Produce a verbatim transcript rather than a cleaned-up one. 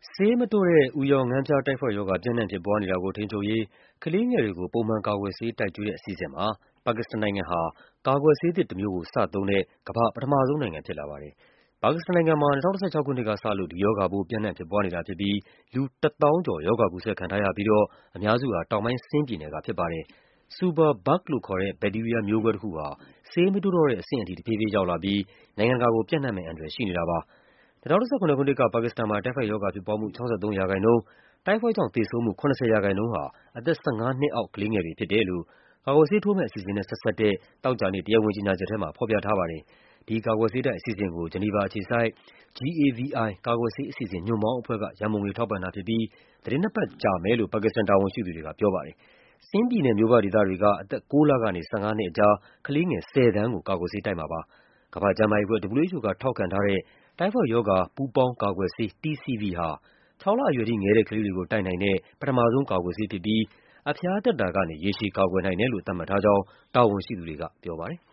ဆေးမတိုတဲ့ အူရောင်ငန်းပြား တိုက်ဖောက်ရောဂါ ပျံ့နှံ့ဖြစ်ပွားနေတာကို ထိန်းချုပ်ရေး ကလေးငယ်တွေကို ပုံမှန်ကာကွယ်ဆေး တိုက်ကျွေးတဲ့ အစီအစဉ်မှာ ပါကစ္စတန်နိုင်ငံဟာ ကာကွယ်ဆေးသစ်တမျိုးကို စသုံးတဲ့ ကမ္ဘာ့ပထမဆုံးနိုင်ငံ ဖြစ်လာပါတယ်။ ပါကစ္စတန်နိုင်ငံမှာ ၂၀၁၆ ခုနှစ်ကစလို့ ဒီရောဂါပိုး ပျံ့နှံ့ဖြစ်ပွားနေတာဖြစ်ပြီး လူ တသောင်းကျော် ရောဂါကူးစက်ခံထားရပြီးတော့ အများစုဟာ တောင်ပိုင်း Sindh ပြည်နယ်ကဖြစ်ပါတယ်။ Superbug လို့ခေါ်တဲ့ ဘက်တီးရီးယားမျိုးကွဲတခုဟာ ဆေးမတိုးတော့တဲ့ အဆင့်ထိ တဖြည်းဖြည်း ရောက်လာပြီး နိုင်ငံတကာကို ပျံ့နှံ့မယ့်အန္တရာယ် ရှိနေတာပါ။ ၂၀၁၇ ခုနှစ်က ပါကစ္စတန်မှာ တိုက်ဖိုက်ရောဂါဖြစ်ပွားမှု ၆၃% ၊ တိုက်ဖွိုက်ကြောင့် သေဆုံးမှု ၇၀% ဟာ အသက် ၁၅ နှစ်အောက် ကလေးငယ်တွေဖြစ်တယ်လို့ ကာကွယ်ဆေးထိုးမယ့် အစီအစဉ်နဲ့ ဆက်စပ်တဲ့ သောကြာနေ့ တရားဝင်ကြေညာချက်ထဲမှာ ဖော်ပြထားပါတယ်။ ဒီကာကွယ်ဆေးတိုက် အစီအစဉ်ကို ဂျနီဗာအခြေစိုက် GAVI ကာကွယ်ဆေးအစီအစဉ် ညွန့်ပေါင်းအဖွဲ့က ရန်ပုံငွေ ထောက်ပံ့တာဖြစ်ပြီး သီတင်းနှစ်ပတ်ကြာမယ်လို့ ပါကစ္စတန် တာဝန်ရှိသူတွေက ပြောပါတယ်။ Sindh ပြည်နယ် မြို့ပဒေသတွေက အသက် ကိုးလကနေ ၁၅ နှစ်ကြား ကလေးငယ် ၁၀ သန်းကို ကာကွယ်ဆေး တိုက်မှာပါ။ ကမ္ဘာ့ကျန်းမာရေးအဖွဲ့ ဒဗ္ဗူအေချ်အို က ထောက်ခံထားတဲ့ တိုက်ဖွိုက်ရောဂါ ပူးပေါင်းကာကွယ်ဆေး T C V ဟာ ခြောက်လအရွယ်ထိငယ်တဲ့ ကလေးတွေကို တိုက်နိုင်တဲ့ ပထမဆုံး ကာကွယ်ဆေးဖြစ်ပြီး အဖျားတက်တာကနေ ရေရှည်ကာကွယ်နိုင်တယ်လို့ သတ်မှတ်ထားကြောင်း တာဝန်ရှိသူတွေက ပြောပါတယ်။